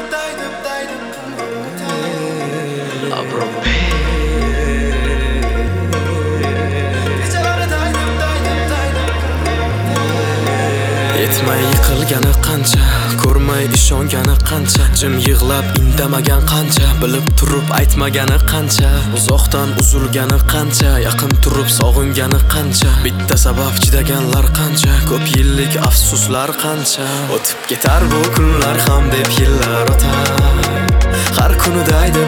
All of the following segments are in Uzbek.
Yetmay yiqilgani qancha, ko'rmay ishongani qancha, jim yig'lab indamagan qancha, bilib turib aytmagani qancha, uzoqdan uzilgani qancha, yaqin turib sog'ingani qancha, bitta sabab chidaganlar qancha, ko'p yillik afsuslar qancha. O'tib ketar bu kunlar ham deb yillar o'tar, har kuni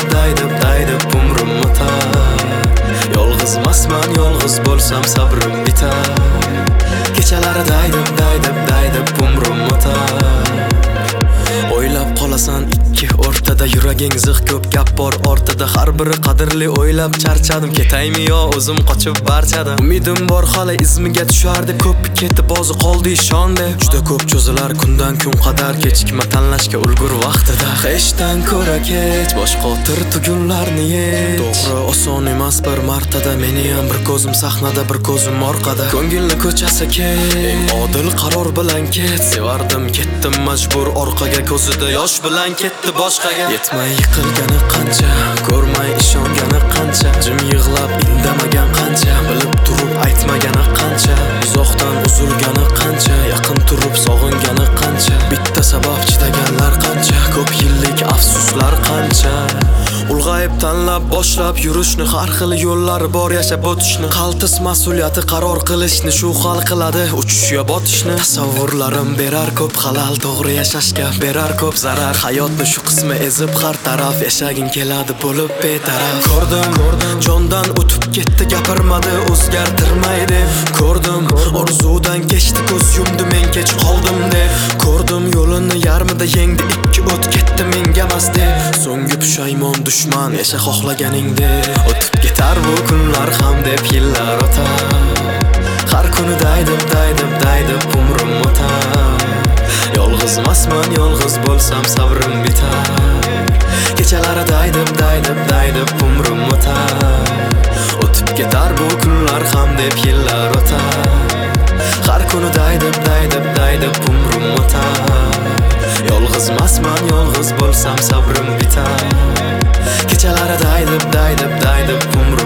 daydib umrim o'tar. Yolg'izmasman, yolg'iz bo'lsam sabrim bitar, kechalari daydib umrim o'tar. O'ylab qolasan ikki o'rtada, yuraging zig' ko'p gap bor ortida, har biri qadrli o'ylab charchadim, ketaymi yo o'zim qochib barchadan. Umidim bor hali izmiga tushar deb, ko'p ketib ozi qoldi ishon deb. Juda ko'p cho'zilar kundan kun qadar, kechikma tanlashga ulgur vaqtida. Hechdan ko'ra kech bosh qotir tugunlarni yech. To'g'ri oson emas bir martada, meni ham bir ko'zim sahnada, bir ko'zim orqada. Ko'ngilni ko'chasi kech, eng odil qaror bilan ket. Sevardim, ketdim majbur orqaga, ko'zida yosh bilan ketdi boshqaga. Yetmay yiqilgani qancha, ko'rmay ishongani qancha, jim yig'lab indamagan qancha, bilib turib aytmagani qancha, uzoqdan uzilgani qancha, yaqin turib sog'ingani qancha, bitta sabab chidaganlar qancha, ko'p yillik afsuslar qancha. Ulg'ayib tanlab boshlab yurishni, har xil yo'llari bor yashab o'tishni, qaltis mas'uliyati qaror qilishni, shu hal qiladi uchish yo botishni. Tasavvurlarim berar ko'p xalal, to'g'ri yashashga berar ko'p zarar. Hayotni shu qismi ezib har taraf, yashaging keladi bo'lib betaraf. Ko'rdim jondan o'tib ketdi, gapirmadi o'zgartirmaydi. Ko'rdim orzudan kechdi, ko'z yumdi men kech qoldim deb. Ko'rdim yo'lini yarmida yengdi, ikki o't ketdi menga emas deb. So'nggi pushaymon dushman, yasha xohlaganingdek. O'tib ketar bu kunlar ham deb yillar o'tar, har kuni daydib umrim o'tar. Yolg'izmasman, yolg'iz bo'lsam sabrim bitar, kechalari daydib umrim o'tar. O'tib ketar bu kunlar ham deb yillar o'tar, har kuni daydib umrim o'tar. Yolg'izmasman, yolg'iz bo'lsam sabrim bitar, kechalari daydib umrim